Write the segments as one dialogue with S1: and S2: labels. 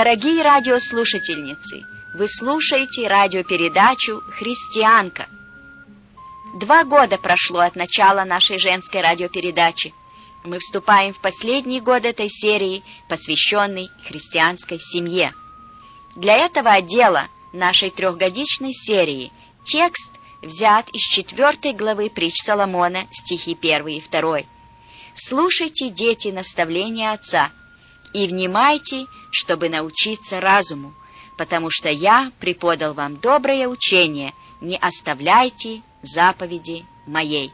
S1: Дорогие радиослушательницы, вы слушаете радиопередачу «Христианка». 2 года прошло от начала нашей женской радиопередачи. Мы вступаем в последний год этой серии, посвященной христианской семье. Для этого отдела нашей 3-годичной серии текст взят из 4 главы притч Соломона, стихи 1 и 2. Слушайте, дети, наставления отца, и внимайте, чтобы научиться разуму, потому что я преподал вам доброе учение, не оставляйте заповеди моей.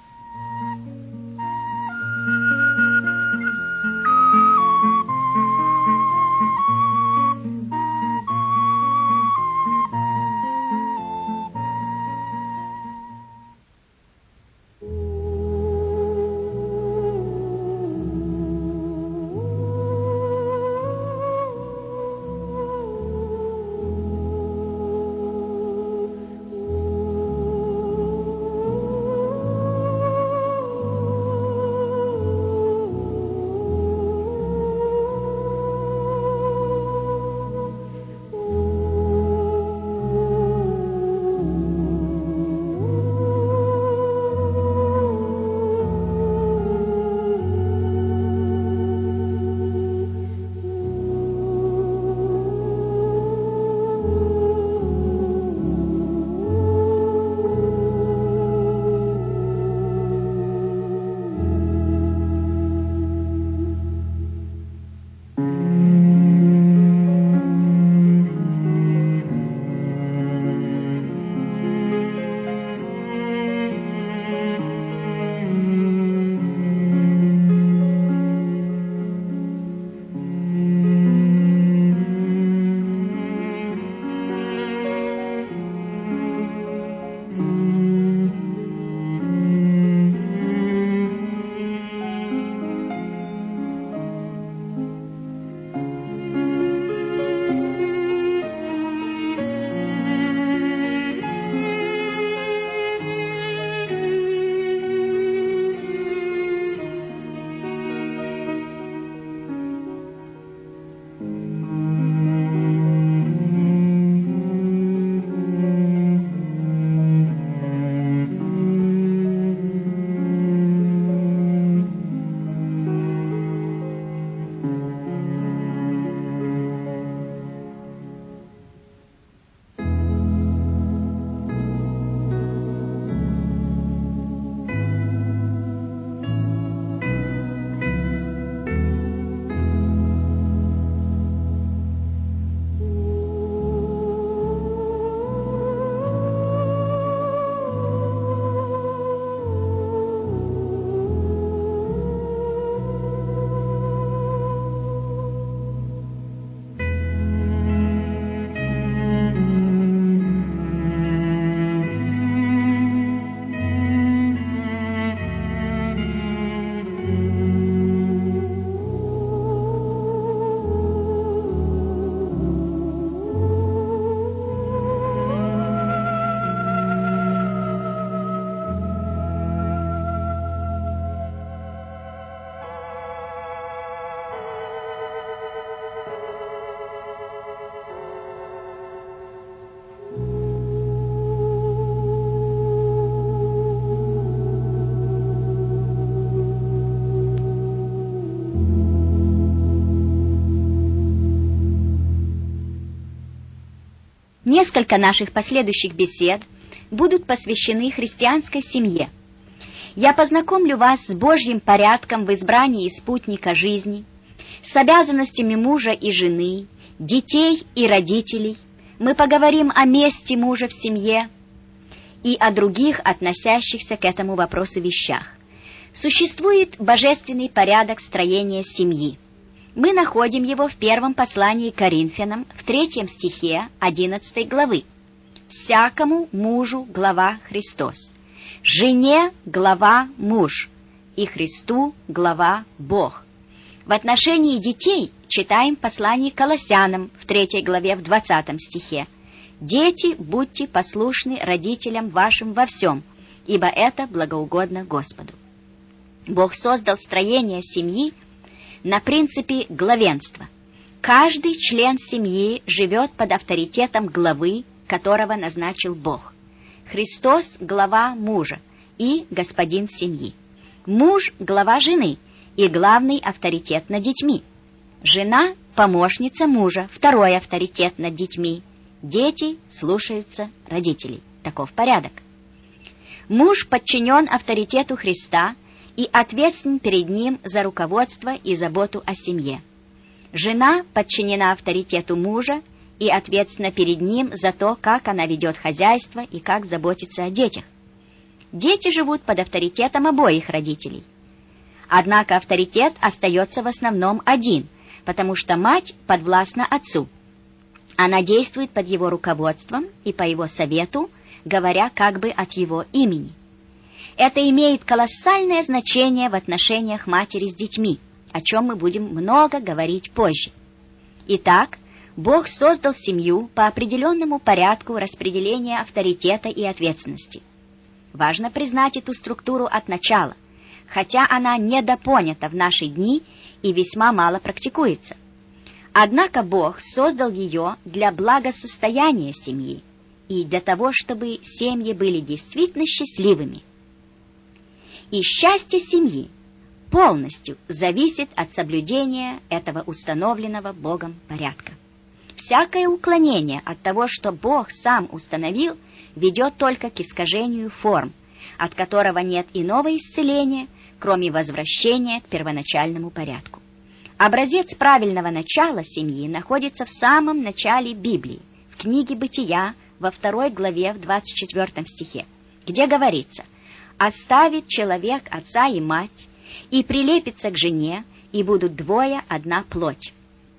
S1: Несколько наших последующих бесед будут посвящены христианской семье. Я познакомлю вас с Божьим порядком в избрании спутника жизни, с обязанностями мужа и жены, детей и родителей. Мы поговорим о месте мужа в семье и о других относящихся к этому вопросу вещах. Существует божественный порядок строения семьи. Мы находим его в 1 послании к Коринфянам, в 3 стихе 11 главы. «Всякому мужу глава Христос, жене глава муж, и Христу глава Бог». В отношении детей читаем послание к Колоссянам в 3 главе в 20 стихе. «Дети, будьте послушны родителям вашим во всем, ибо это благоугодно Господу». Бог создал строение семьи на принципе главенства. Каждый член семьи живет под авторитетом главы, которого назначил Бог. Христос – глава мужа и господин семьи. Муж – глава жены и главный авторитет над детьми. Жена – помощница мужа, второй авторитет над детьми. Дети слушаются родителей. Таков порядок. Муж подчинен авторитету Христа и ответственен перед ним за руководство и заботу о семье. Жена подчинена авторитету мужа и ответственна перед ним за то, как она ведет хозяйство и как заботится о детях. Дети живут под авторитетом обоих родителей. Однако авторитет остается в основном один, потому что мать подвластна отцу. Она действует под его руководством и по его совету, говоря как бы от его имени. Это имеет колоссальное значение в отношениях матери с детьми, о чем мы будем много говорить позже. Итак, Бог создал семью по определенному порядку распределения авторитета и ответственности. Важно признать эту структуру от начала, хотя она недопонята в наши дни и весьма мало практикуется. Однако Бог создал ее для благосостояния семьи и для того, чтобы семьи были действительно счастливыми. И счастье семьи полностью зависит от соблюдения этого установленного Богом порядка. Всякое уклонение от того, что Бог сам установил, ведет только к искажению форм, от которого нет иного исцеления, кроме возвращения к первоначальному порядку. Образец правильного начала семьи находится в самом начале Библии, в книге Бытия, во 2 главе, в 24 стихе, где говорится: «Оставит человек отца и мать, и прилепится к жене, и будут двое одна плоть».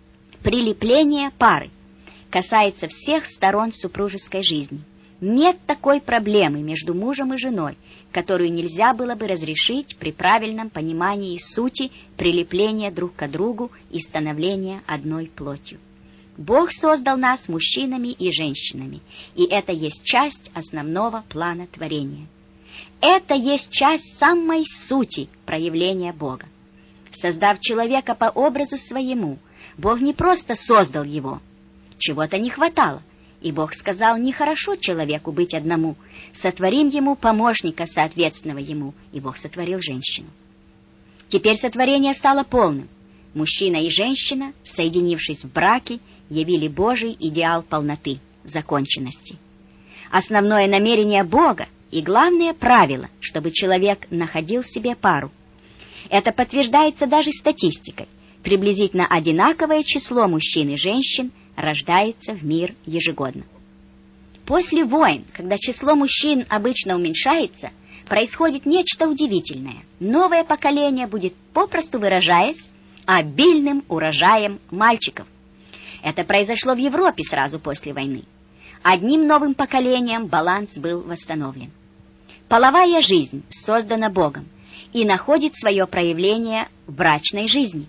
S1: Прилепление пары касается всех сторон супружеской жизни. Нет такой проблемы между мужем и женой, которую нельзя было бы разрешить при правильном понимании сути прилепления друг к другу и становления одной плотью. Бог создал нас мужчинами и женщинами, и это есть часть основного плана творения. Это есть часть самой сути проявления Бога. Создав человека по образу своему, Бог не просто создал его. Чего-то не хватало, и Бог сказал: нехорошо человеку быть одному, сотворим ему помощника, соответственного ему, и Бог сотворил женщину. Теперь сотворение стало полным. Мужчина и женщина, соединившись в браке, явили Божий идеал полноты, законченности. Основное намерение Бога и главное правило, чтобы человек находил себе пару. Это подтверждается даже статистикой. Приблизительно одинаковое число мужчин и женщин рождается в мир ежегодно. После войн, когда число мужчин обычно уменьшается, происходит нечто удивительное. Новое поколение будет, попросту выражаясь, обильным урожаем мальчиков. Это произошло в Европе сразу после войны. Одним новым поколением баланс был восстановлен. Половая жизнь создана Богом и находит свое проявление в брачной жизни.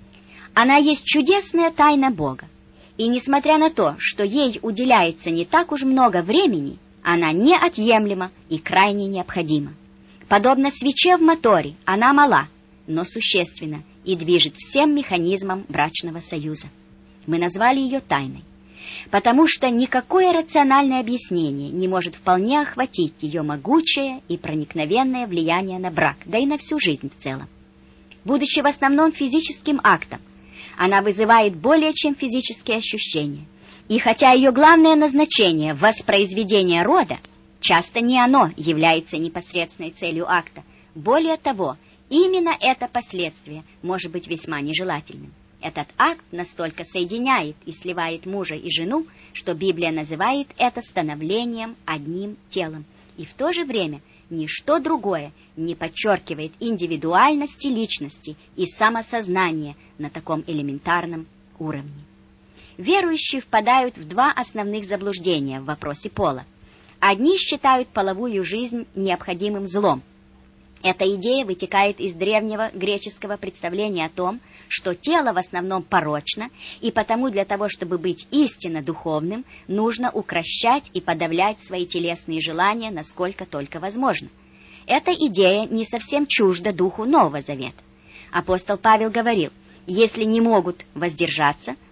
S1: Она есть чудесная тайна Бога, и несмотря на то, что ей уделяется не так уж много времени, она неотъемлема и крайне необходима. Подобно свече в моторе, она мала, но существенна и движет всем механизмом брачного союза. Мы назвали ее тайной, потому что никакое рациональное объяснение не может вполне охватить ее могучее и проникновенное влияние на брак, да и на всю жизнь в целом. Будучи в основном физическим актом, она вызывает более чем физические ощущения. И хотя ее главное назначение — воспроизведение рода, часто не оно является непосредственной целью акта. Более того, именно это последствие может быть весьма нежелательным. Этот акт настолько соединяет и сливает мужа и жену, что Библия называет это становлением одним телом. И в то же время ничто другое не подчеркивает индивидуальности личности и самосознания на таком элементарном уровне. Верующие впадают в два основных заблуждения в вопросе пола. Одни считают половую жизнь необходимым злом. Эта идея вытекает из древнего греческого представления о том, что тело в основном порочно, и потому для того, чтобы быть истинно духовным, нужно укрощать и подавлять свои телесные желания, насколько только возможно. Эта идея не совсем чужда духу Нового Завета. Апостол Павел говорил: если не могут воздержаться,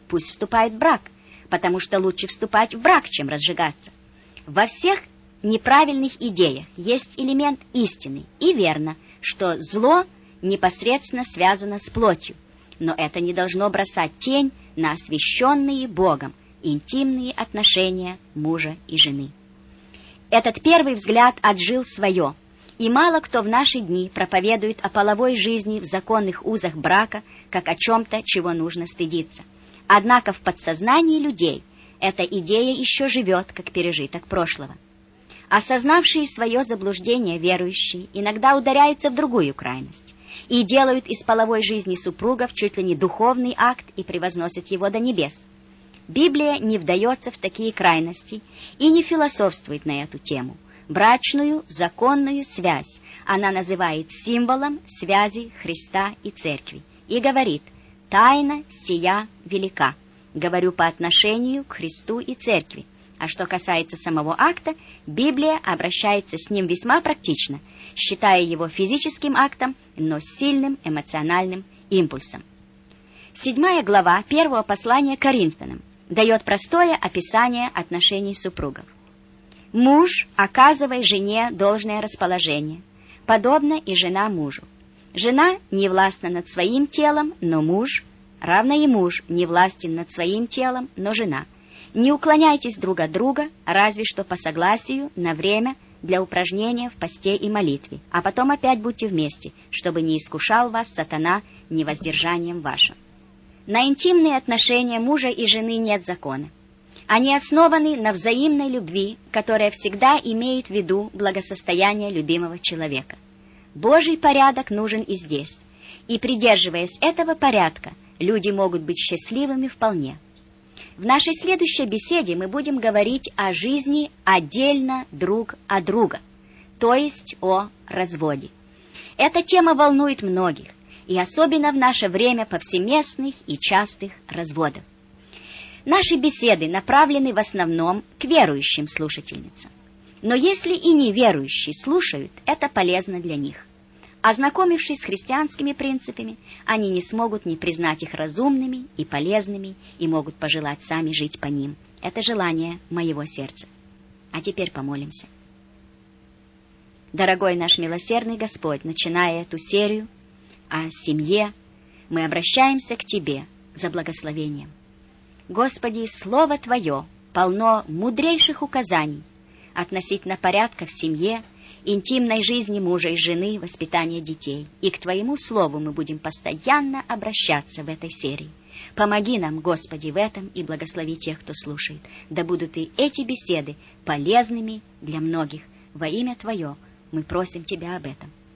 S1: пусть вступает в брак, потому что лучше вступать в брак, чем разжигаться. Во всех неправильных идеях есть элемент истины, и верно, что зло непосредственно связано с плотью, но это не должно бросать тень на освященные Богом интимные отношения мужа и жены. Этот первый взгляд отжил свое, и мало кто в наши дни проповедует о половой жизни в законных узах брака, как о чем-то, чего нужно стыдиться. Однако в подсознании людей эта идея еще живет, как пережиток прошлого. Осознавшие свое заблуждение верующие иногда ударяются в другую крайность и делают из половой жизни супругов чуть ли не духовный акт и превозносят его до небес. Библия не вдается в такие крайности и не философствует на эту тему. Брачную, законную связь она называет символом связи Христа и Церкви и говорит: «Тайна сия велика». Говорю по отношению к Христу и Церкви. А что касается самого акта, Библия обращается с ним весьма практично, считая его физическим актом, но с сильным эмоциональным импульсом. 7 глава 1 послания Коринфянам дает простое описание отношений супругов. «Муж, оказывай жене должное расположение, подобно и жена мужу. Жена не властна над своим телом, но муж, равно и муж не властен над своим телом, но жена. Не уклоняйтесь друг от друга, разве что по согласию, на время, для упражнения в посте и молитве, а потом опять будьте вместе, чтобы не искушал вас сатана невоздержанием вашим». На интимные отношения мужа и жены нет закона. Они основаны на взаимной любви, которая всегда имеет в виду благосостояние любимого человека. Божий порядок нужен и здесь, и, придерживаясь этого порядка, люди могут быть счастливыми вполне. В нашей следующей беседе мы будем говорить о жизни отдельно друг от друга, то есть о разводе. Эта тема волнует многих, и особенно в наше время повсеместных и частых разводов. Наши беседы направлены в основном к верующим слушательницам. Но если и неверующие слушают, это полезно для них. Ознакомившись с христианскими принципами, они не смогут не признать их разумными и полезными и могут пожелать сами жить по ним. Это желание моего сердца. А теперь помолимся. Дорогой наш милосердный Господь, начиная эту серию о семье, мы обращаемся к Тебе за благословением. Господи, Слово Твое полно мудрейших указаний относительно порядка в семье, интимной жизни мужа и жены, воспитания детей. И к Твоему Слову мы будем постоянно обращаться в этой серии. Помоги нам, Господи, в этом и благослови тех, кто слушает. Да будут и эти беседы полезными для многих. Во имя Твое мы просим Тебя об этом.